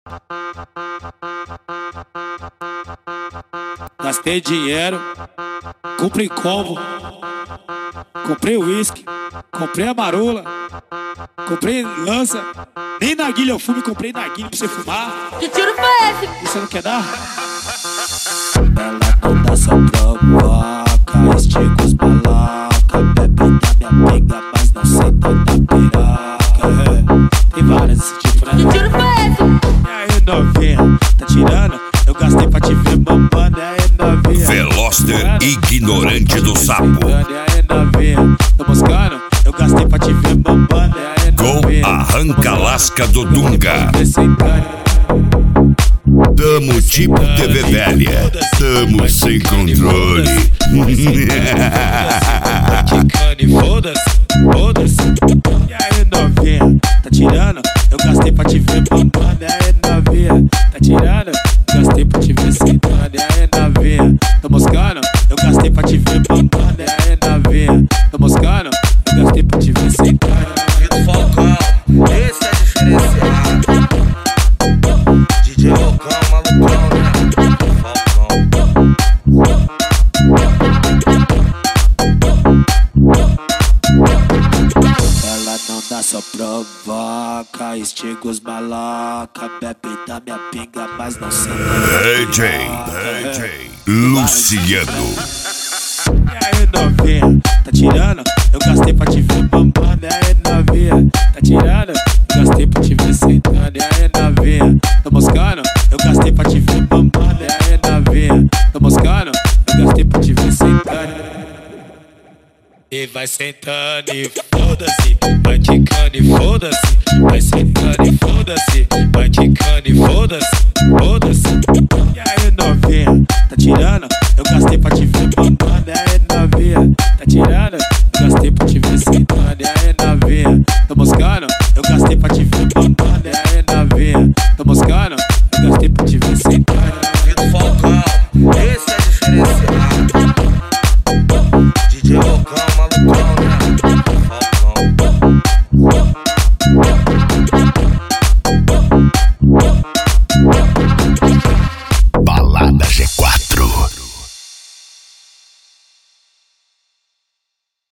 Gastei dinheiro, comprei combo, comprei uísque, comprei a marula, comprei lança. Nem narguilha eu fumo, comprei narguilha pra você fumar. Que tiro foi esse? E você não quer dar? Ela toda só provoca, estica os baloca, bebe da minha pinga, mas não senta da piroca. Tem várias desse tipo, né? Que tiro foi esse? E aí, novinha, tá tirando? Eu gastei pra te ver mamando. E aí, novinha, Veloster, ignorante do sapo. E aí, novinha, tô buscando? Eu gastei pra te ver mamando. E aí, novinha, Com arranca-lasca do Dunga. Tamo tipo TV velha, tamo sem controle. Foda-se, foda-se. E aí, novinha, tá tirando? Eu gastei pra te ver mamando. E aí, novinha, tá tirando? Gastei pra te ver sentando. E aí, novinha, tô moscando? Eu gastei pra te ver mamando. E aí, novinha, tô moscando? Eu gastei pra te ver sentando. Vitor Falcão, esse é diferenciado. DJ Loucão, malucão, né? Falcão. Ela não dá, só provoca, estiga os maloca, bebe da minha pinga, mas não senta. DJ Luciano. E aí, novinha, tá tirando? Eu gastei pra te ver mamando. E aí, novinha, tá tirando? Eu gastei pra te ver sentando. E aí, novinha, tô moscando? Eu gastei pra te ver mamando. E aí, novinha, tô moscando? Eu gastei pra te ver sentando. E vai sentando e foda-se, vai ticando e foda-se, vai sentando e foda-se, vai ticando e foda-se.